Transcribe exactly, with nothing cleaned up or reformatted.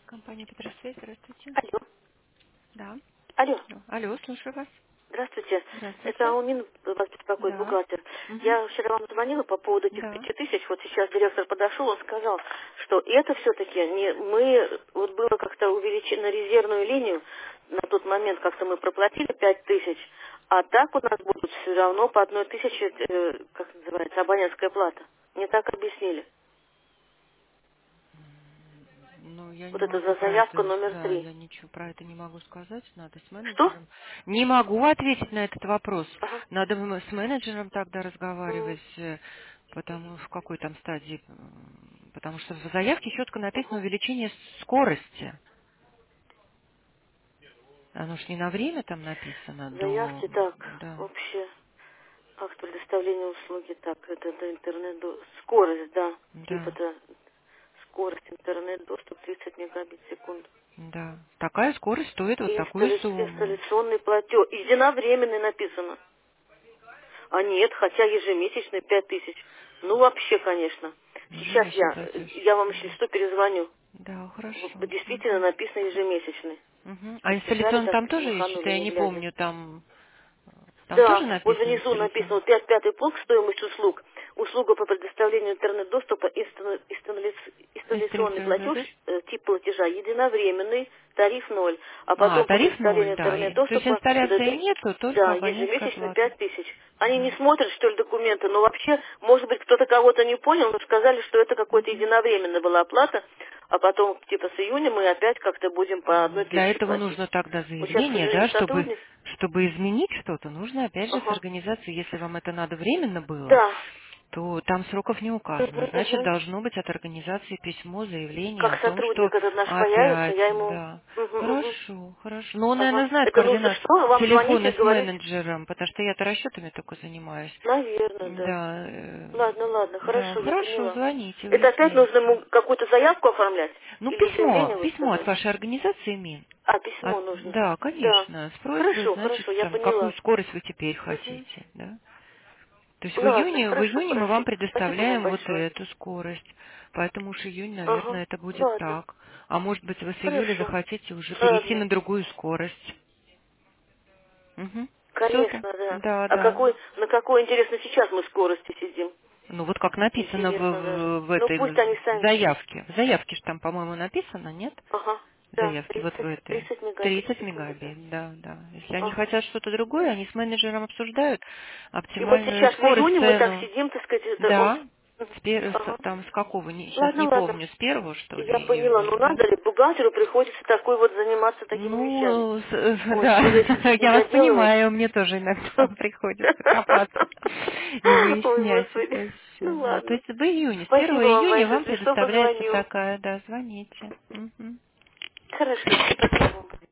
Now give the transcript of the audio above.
Компания Петросвязь, здравствуйте. Алло. Да. Алло. Алло, алло, слушаю вас. Здравствуйте. Это Здравствуйте. Аумин вас беспокоит, Да. бухгалтер. Угу. Я вчера вам звонила по поводу этих Да. пяти тысяч. Вот сейчас директор подошел, он сказал, что это все-таки не мы, вот было как-то увеличено резервную линию, на тот момент как-то мы проплатили пять тысяч, а так у нас будут все равно по одной тысяче, э, как называется, абонентская плата. Мне так объяснили. Ну, я Вот не это могу за про заявку это, номер да, три. я ничего про это не могу сказать, надо с Что? менеджером. Не могу ответить на этот вопрос. Ага. Надо м- с менеджером тогда М, разговаривать, э, потому в какой там стадии, м, потому что в заявке четко написано ага. увеличение скорости. Оно ж не на время там написано, до, Заявки так, да, вообще. Акт предоставления услуги, так, это, это интернет, до- скорость, да, тип да. это скорость интернет, доступ тридцать мегабит в секунду. Да, такая скорость стоит вот И такую инсталля- сумму. инсталляционный платеж, единовременный написано. А нет, хотя ежемесячный пять тысяч. Ну вообще, конечно. Сейчас Ежемесячный я, платеж. я вам еще Да, что перезвоню. да, Вот хорошо. действительно Мгм. написано ежемесячный. Мгм. А Подписали инсталляционный так, там тоже есть? маханули, Что-то я не не глядя. помню, там, там тоже Да, вот написано внизу написано инсталляционный? вот пять пятый пункт стоимость услуг. Услуга по предоставлению интернет-доступа и инста- инсталля- инсталляционный Инсталляционный платеж, платеж? э, тип платежа единовременный, тариф ноль. А А, потом по тариф ноль, предоставлению да. И- То есть интернет-доступа, инсталляции д- нету, только да, абонентская ежемесячно плата. пять тысяч. Они не Да. смотрят, что ли, документы, но вообще, может быть, кто-то кого-то не понял, но сказали, что это какой-то Мгм. единовременная была оплата, а потом, типа, с июня мы опять как-то будем по одной Для тысяче этого платить. нужно тогда Вот сейчас, к заявление, сожалению, да, чтобы, сотрудник. чтобы изменить что-то, нужно опять же с Ага. организацией, если вам это надо временно было, Да. то там сроков не указано. Мгм, Значит, мгм. должно быть от организации письмо, заявление о Как том, что сотрудник этот наш появится, опять, я ему... да. Мгм, мгм. Хорошо, хорошо. Но он, Ага. наверное, знает Это нужно координат, что? Вам звонить и телефоны с говорить? менеджером, потому что я-то расчетами только занимаюсь. Наверное, да. Да, э, Ладно, ладно, да, хорошо, я хорошо, поняла. звоните, Это опять нужно выясняйте. ему какую-то заявку оформлять? Ну, Или письмо, заявление письмо от выставлять? вашей организации, МИН. А, А, письмо нужно. да, Да. конечно, с просьбой, Хорошо, значит, хорошо, я там, какую поняла. скорость вы теперь Мгм. хотите, да? То есть в Ладно, июне, в хорошо, июне мы вам хорошо. Спасибо вам предоставляем вот большое. эту скорость. Поэтому уж июнь, Ага, наверное, это будет ладно, так. А может быть, вы с июля хорошо. захотите уже перейти Ладно. на другую скорость. Угу. Все-то? Конечно, да. Да, А да. какой, на какой, интересно, сейчас мы скорости сидим? Ну вот как написано в, Интересно даже. в, в Ну этой пусть они в сами. заявке. В заявке же там, по-моему, написано, нет? Ага. Да, Заявки вот в тридцать этой. тридцать мегабит в тридцать секунду, да. мегабит, да, да. Если они Ага. хотят что-то другое, они с менеджером обсуждают И вот оптимальную сейчас в скорость, июне мы так цену. сидим, так сказать, это он... Да, с пер- Ага. с- там с какого, не, сейчас Ладно, не ладно. помню, с первого, что ли, Я поняла, июня, ну да? надо ли, бухгалтеру приходится такой вот заниматься такими вещами. Ну, с- Ой, да, что за эти я вас недоделывания? понимаю, мне тоже иногда приходится копаться и Ой, выяснять Господи. это все. Ну Да. То ладно. есть в июне, с первого Спасибо вам июня большое, вам если что, предоставляется позвоню. такая, да, звоните. Мгм. Хорошо, спасибо вам.